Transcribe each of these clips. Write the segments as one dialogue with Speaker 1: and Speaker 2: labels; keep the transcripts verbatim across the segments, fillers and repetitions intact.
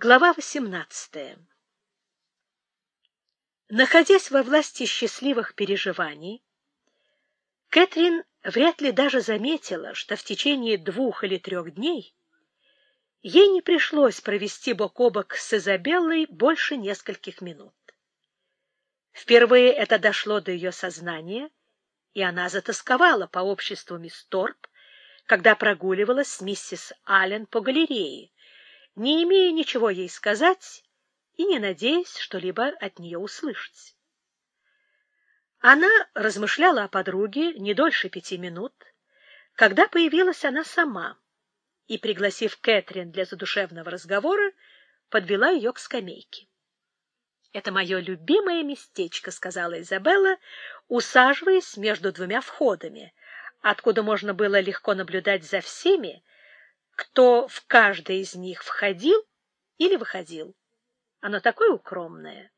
Speaker 1: Глава восемнадцатая. Находясь во власти счастливых переживаний, Кэтрин вряд ли даже заметила, что в течение двух или трех дней ей не пришлось провести бок о бок с Изабеллой больше нескольких минут. Впервые это дошло до ее сознания, и она затосковала по обществу мисс Торп, когда прогуливалась с миссис Аллен по галерее, не имея ничего ей сказать и не надеясь что-либо от нее услышать. Она размышляла о подруге не дольше пяти минут, когда появилась она сама и, пригласив Кэтрин для задушевного разговора, подвела ее к скамейке. — Это мое любимое местечко, — сказала Изабелла, усаживаясь между двумя входами, откуда можно было легко наблюдать за всеми, кто в каждый из них входил или выходил. Оно такое укромное.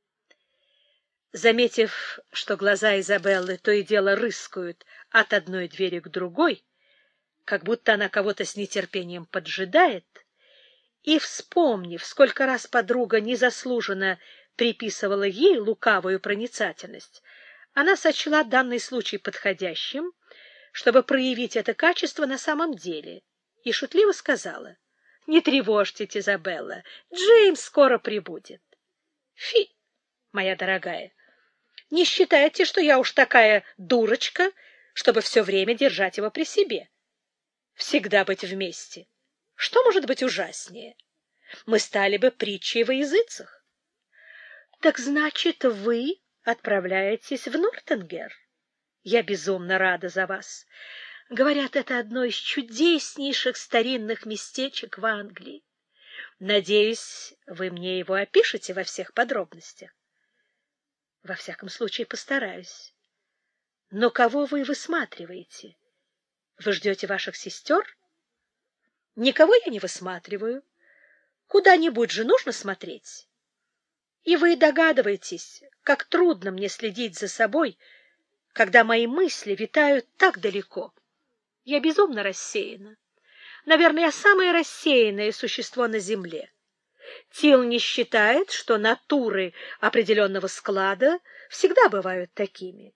Speaker 1: Заметив, что глаза Изабеллы то и дело рыскают от одной двери к другой, как будто она кого-то с нетерпением поджидает, и, вспомнив, сколько раз подруга незаслуженно приписывала ей лукавую проницательность, она сочла данный случай подходящим, чтобы проявить это качество на самом деле, и шутливо сказала: — Не тревожьтесь, Изабелла, Джеймс скоро прибудет. — Фи, моя дорогая, не считайте, что я уж такая дурочка, чтобы все время держать его при себе. Всегда быть вместе. Что может быть ужаснее? Мы стали бы притчей во языцах. — Так значит, вы отправляетесь в Нортенгер? Я безумно рада за вас. Говорят, это одно из чудеснейших старинных местечек в Англии. Надеюсь, вы мне его опишете во всех подробностях. Во всяком случае, постараюсь. Но кого вы высматриваете? Вы ждете ваших сестер? Никого я не высматриваю. Куда-нибудь же нужно смотреть. И вы догадываетесь, как трудно мне следить за собой, когда мои мысли витают так далеко. Я безумно рассеяна. Наверное, я самое рассеянное существо на земле. Тилл не считает, что натуры определенного склада всегда бывают такими.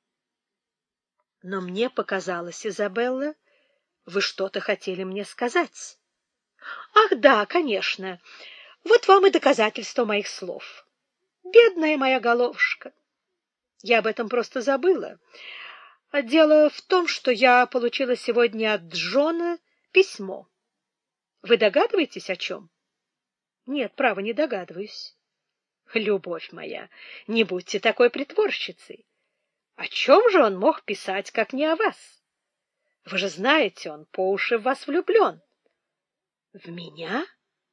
Speaker 1: Но мне показалось, Изабелла, вы что-то хотели мне сказать. Ах, да, конечно. Вот вам и доказательство моих слов. Бедная моя головушка. Я об этом просто забыла. Дело в том, что я получила сегодня от Джона письмо. Вы догадываетесь, о чем? Нет, право, не догадываюсь. Любовь моя, не будьте такой притворщицей. О чем же он мог писать, как не о вас? Вы же знаете, он по уши в вас влюблен. В меня?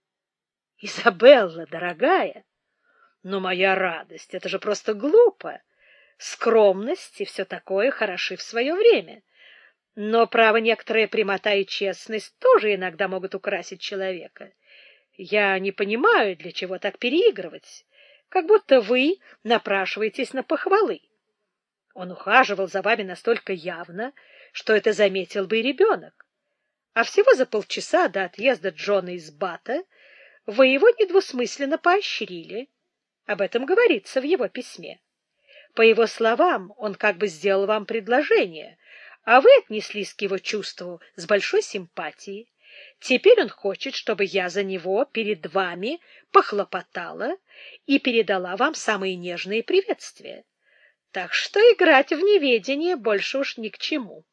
Speaker 1: Изабелла, дорогая, но моя радость, это же просто глупо. Скромность и все такое хороши в свое время. Но, право, некоторая прямота и честность тоже иногда могут украсить человека. Я не понимаю, для чего так переигрывать, как будто вы напрашиваетесь на похвалы. Он ухаживал за вами настолько явно, что это заметил бы и ребенок. А всего за полчаса до отъезда Джона из Бата вы его недвусмысленно поощрили. Об этом говорится в его письме. По его словам, он как бы сделал вам предложение, а вы отнеслись к его чувству с большой симпатией. Теперь он хочет, чтобы я за него перед вами похлопотала и передала вам самые нежные приветствия. Так что играть в неведение больше уж ни к чему.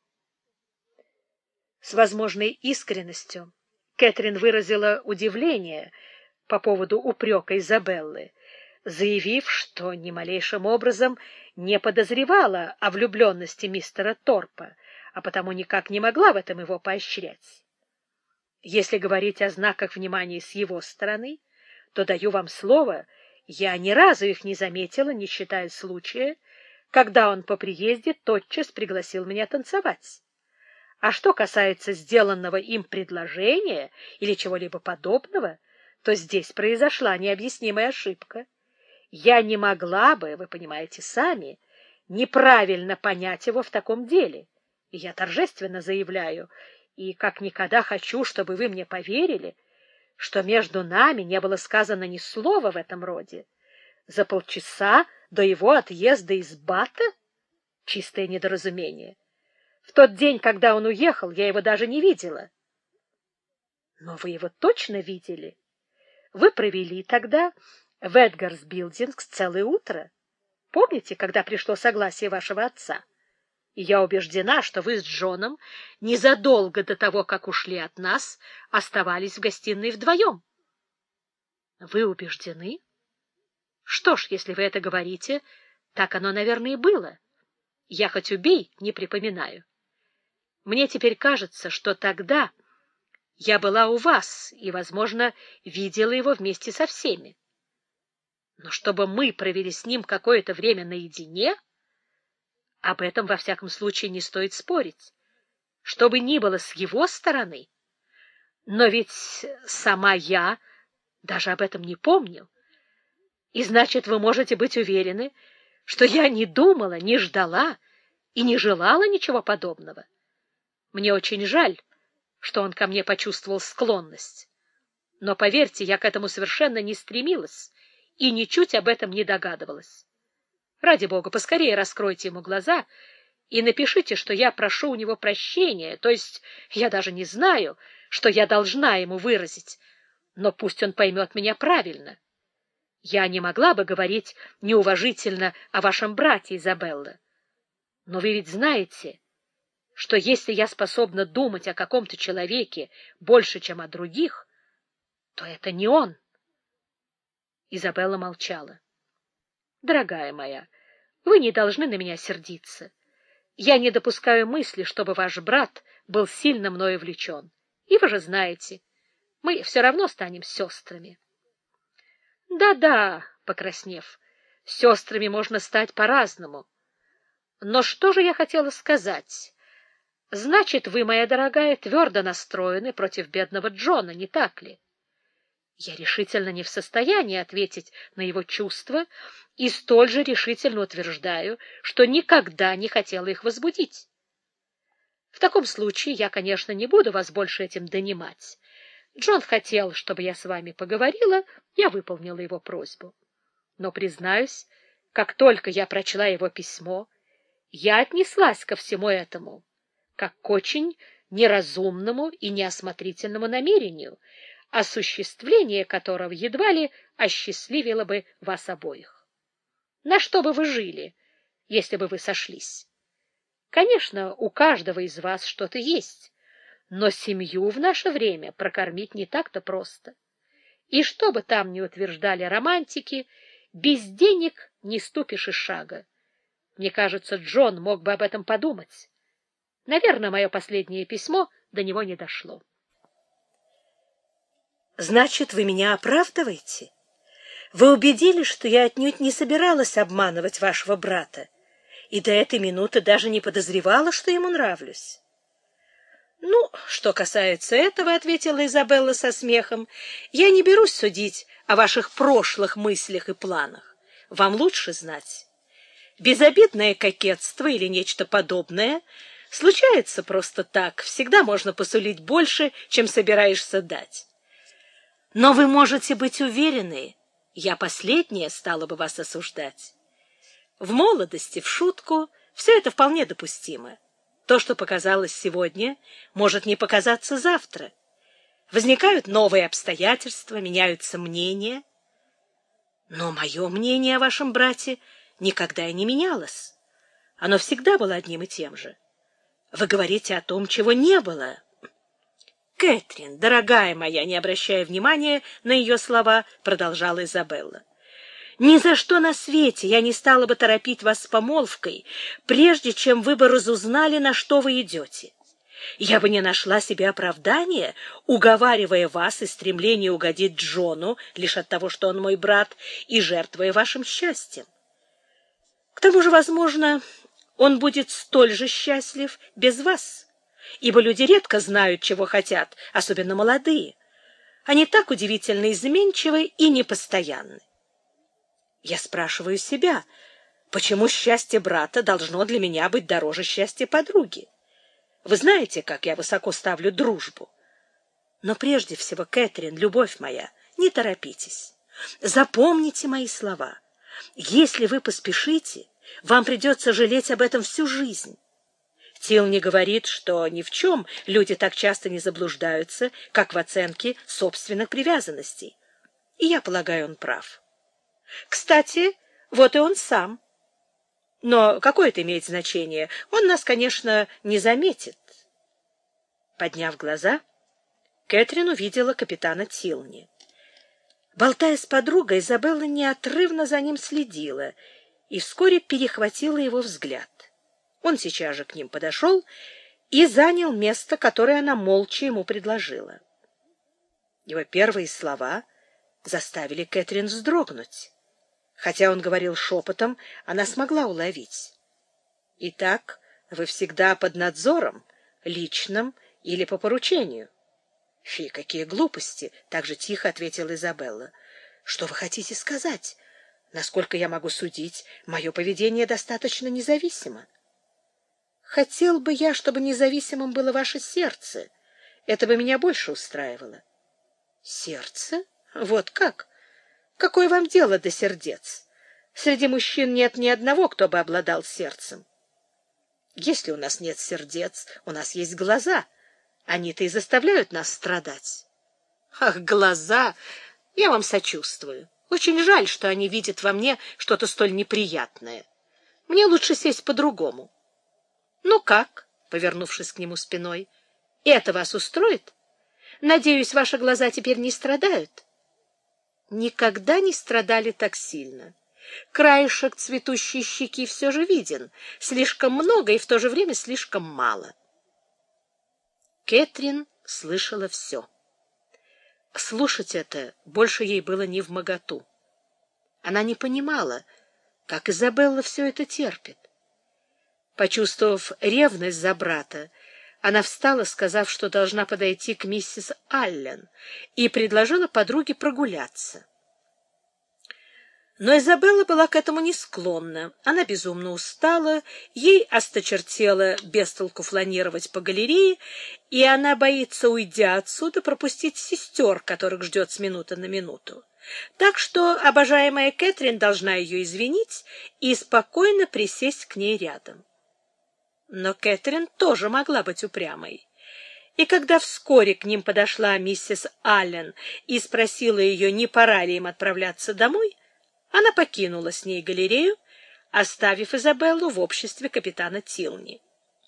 Speaker 1: С возможной искренностью Кэтрин выразила удивление по поводу упрека Изабеллы, заявив, что ни малейшим образом не подозревала о влюбленности мистера Торпа, а потому никак не могла в этом его поощрять. Если говорить о знаках внимания с его стороны, то, даю вам слово, я ни разу их не заметила, не считая случая, когда он по приезде тотчас пригласил меня танцевать. А что касается сделанного им предложения или чего-либо подобного, то здесь произошла необъяснимая ошибка. Я не могла бы, вы понимаете сами, неправильно понять его в таком деле. И я торжественно заявляю, и как никогда хочу, чтобы вы мне поверили, что между нами не было сказано ни слова в этом роде. За полчаса до его отъезда из Бата? Чистое недоразумение. В тот день, когда он уехал, я его даже не видела. Но вы его точно видели? Вы провели тогда в Эдгарс Билдингс целое утро. Помните, когда пришло согласие вашего отца? И я убеждена, что вы с Джоном незадолго до того, как ушли от нас, оставались в гостиной вдвоем. Вы убеждены? Что ж, если вы это говорите, так оно, наверное, и было. Я хоть убей, не припоминаю. Мне теперь кажется, что тогда я была у вас и, возможно, видела его вместе со всеми. Но чтобы мы провели с ним какое-то время наедине, об этом, во всяком случае, не стоит спорить. Что бы ни было с его стороны. Но ведь сама я даже об этом не помню. И значит, вы можете быть уверены, что я не думала, не ждала и не желала ничего подобного. Мне очень жаль, что он ко мне почувствовал склонность. Но, поверьте, я к этому совершенно не стремилась и ничуть об этом не догадывалась. Ради бога, поскорее раскройте ему глаза и напишите, что я прошу у него прощения, то есть я даже не знаю, что я должна ему выразить, но пусть он поймет меня правильно. Я не могла бы говорить неуважительно о вашем брате, Изабелла. Но вы ведь знаете, что если я способна думать о каком-то человеке больше, чем о других, то это не он. Изабелла молчала. Дорогая моя, вы не должны на меня сердиться. Я не допускаю мысли, чтобы ваш брат был сильно мною влечен. И вы же знаете, мы все равно станем сестрами. Да-да, покраснев, сестрами можно стать по-разному. Но что же я хотела сказать? Значит, вы, моя дорогая, твердо настроены против бедного Джона, не так ли? Я решительно не в состоянии ответить на его чувства и столь же решительно утверждаю, что никогда не хотела их возбудить. В таком случае я, конечно, не буду вас больше этим донимать. Джон хотел, чтобы я с вами поговорила, я выполнила его просьбу. Но, признаюсь, как только я прочла его письмо, я отнеслась ко всему этому, как к очень неразумному и неосмотрительному намерению, осуществление которого едва ли осчастливило бы вас обоих. На что бы вы жили, если бы вы сошлись? Конечно, у каждого из вас что-то есть, но семью в наше время прокормить не так-то просто. И что бы там ни утверждали романтики, без денег не ступишь и шага. Мне кажется, Джон мог бы об этом подумать. Наверное, мое последнее письмо до него не дошло. Значит, вы меня оправдываете? Вы убедились, что я отнюдь не собиралась обманывать вашего брата, и до этой минуты даже не подозревала, что ему нравлюсь. Ну, что касается этого, — ответила Изабелла со смехом, — я не берусь судить о ваших прошлых мыслях и планах. Вам лучше знать. Безобидное кокетство или нечто подобное случается просто так. Всегда можно посулить больше, чем собираешься дать. Но вы можете быть уверены, я последняя стала бы вас осуждать. В молодости, в шутку, все это вполне допустимо. То, что показалось сегодня, может не показаться завтра. Возникают новые обстоятельства, меняются мнения. Но мое мнение о вашем брате никогда и не менялось. Оно всегда было одним и тем же. Вы говорите о том, чего не было. Кэтрин, дорогая моя, не обращая внимания на ее слова, продолжала Изабелла. Ни за что на свете я не стала бы торопить вас с помолвкой, прежде чем вы бы разузнали, на что вы идете. Я бы не нашла себе оправдания, уговаривая вас из стремления угодить Джону лишь от того, что он мой брат, и жертвуя вашим счастьем. К тому же, возможно, он будет столь же счастлив без вас, ибо люди редко знают, чего хотят, особенно молодые. Они так удивительно изменчивы и непостоянны. Я спрашиваю себя, почему счастье брата должно для меня быть дороже счастья подруги? Вы знаете, как я высоко ставлю дружбу. Но прежде всего, Кэтрин, любовь моя, не торопитесь. Запомните мои слова. Если вы поспешите, вам придется жалеть об этом всю жизнь. Тилни говорит, что ни в чем люди так часто не заблуждаются, как в оценке собственных привязанностей. И я полагаю, он прав. Кстати, вот и он сам. Но какое это имеет значение? Он нас, конечно, не заметит. Подняв глаза, Кэтрин увидела капитана Тилни. Болтая с подругой, Изабелла неотрывно за ним следила и вскоре перехватила его взгляд. Он сейчас же к ним подошел и занял место, которое она молча ему предложила. Его первые слова заставили Кэтрин вздрогнуть. Хотя он говорил шепотом, она смогла уловить. «Итак, вы всегда под надзором, личным или по поручению?» «Фи, какие глупости!» — так же тихо ответила Изабелла. «Что вы хотите сказать? Насколько я могу судить, мое поведение достаточно независимо». «Хотел бы я, чтобы независимым было ваше сердце. Это бы меня больше устраивало». «Сердце? Вот как? Какое вам дело до сердец? Среди мужчин нет ни одного, кто бы обладал сердцем». «Если у нас нет сердец, у нас есть глаза. Они-то и заставляют нас страдать». «Ах, глаза! Я вам сочувствую. Очень жаль, что они видят во мне что-то столь неприятное. Мне лучше сесть по-другому». «Ну как?» — повернувшись к нему спиной. «Это вас устроит? Надеюсь, ваши глаза теперь не страдают?» Никогда не страдали так сильно. Краешек цветущей щеки все же виден. Слишком много и в то же время слишком мало. Кэтрин слышала все. Слушать это больше ей было невмоготу. Она не понимала, как Изабелла все это терпит. Почувствовав ревность за брата, она встала, сказав, что должна подойти к миссис Аллен, и предложила подруге прогуляться. Но Изабелла была к этому не склонна. Она безумно устала, ей осточертело без толку фланировать по галерее, и она боится, уйдя отсюда, пропустить сестер, которых ждет с минуты на минуту. Так что обожаемая Кэтрин должна ее извинить и спокойно присесть к ней рядом. Но Кэтрин тоже могла быть упрямой. И когда вскоре к ним подошла миссис Аллен и спросила ее, не пора ли им отправляться домой, она покинула с ней галерею, оставив Изабеллу в обществе капитана Тилни.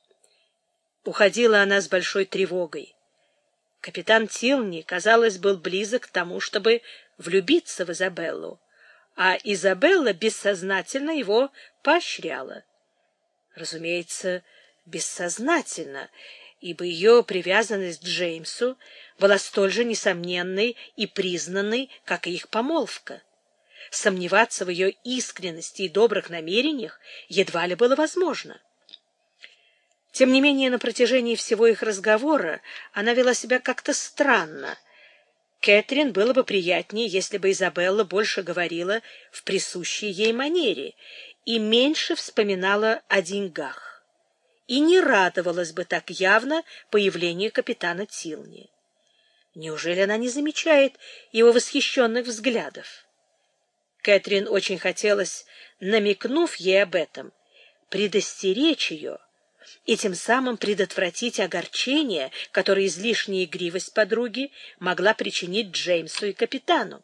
Speaker 1: Уходила она с большой тревогой. Капитан Тилни, казалось, был близок к тому, чтобы влюбиться в Изабеллу, а Изабелла бессознательно его поощряла. Разумеется, бессознательно, ибо ее привязанность к Джеймсу была столь же несомненной и признанной, как и их помолвка. Сомневаться в ее искренности и добрых намерениях едва ли было возможно. Тем не менее, на протяжении всего их разговора она вела себя как-то странно. Кэтрин было бы приятнее, если бы Изабелла больше говорила в присущей ей манере и меньше вспоминала о деньгах, и не радовалась бы так явно появлению капитана Тилни. Неужели она не замечает его восхищенных взглядов? Кэтрин очень хотелось, намекнув ей об этом, предостеречь ее и тем самым предотвратить огорчение, которое излишняя игривость подруги могла причинить Джеймсу и капитану.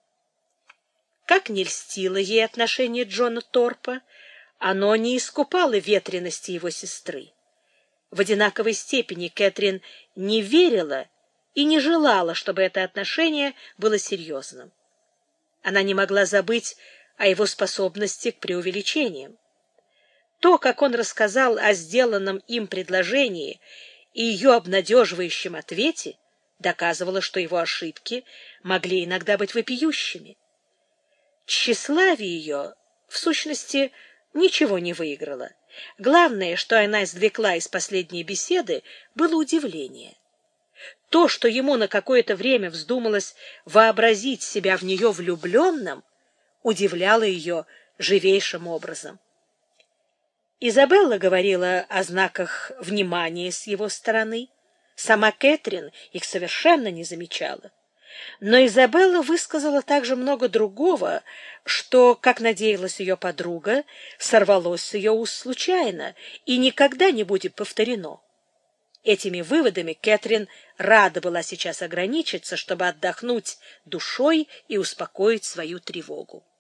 Speaker 1: Как не льстило ей отношение Джона Торпа, оно не искупало ветрености его сестры. В одинаковой степени Кэтрин не верила и не желала, чтобы это отношение было серьезным. Она не могла забыть о его способности к преувеличениям. То, как он рассказал о сделанном им предложении и ее обнадеживающем ответе, доказывало, что его ошибки могли иногда быть вопиющими. Тщеславие ее, в сущности, ничего не выиграло. Главное, что она извлекла из последней беседы, было удивление. То, что ему на какое-то время вздумалось вообразить себя в нее влюбленным, удивляло ее живейшим образом. Изабелла говорила о знаках внимания с его стороны, Сама Кэтрин их совершенно не замечала. Но Изабелла высказала также много другого, что, как надеялась ее подруга, сорвалось с ее уст случайно и никогда не будет повторено. Этими выводами Кэтрин рада была сейчас ограничиться, чтобы отдохнуть душой и успокоить свою тревогу.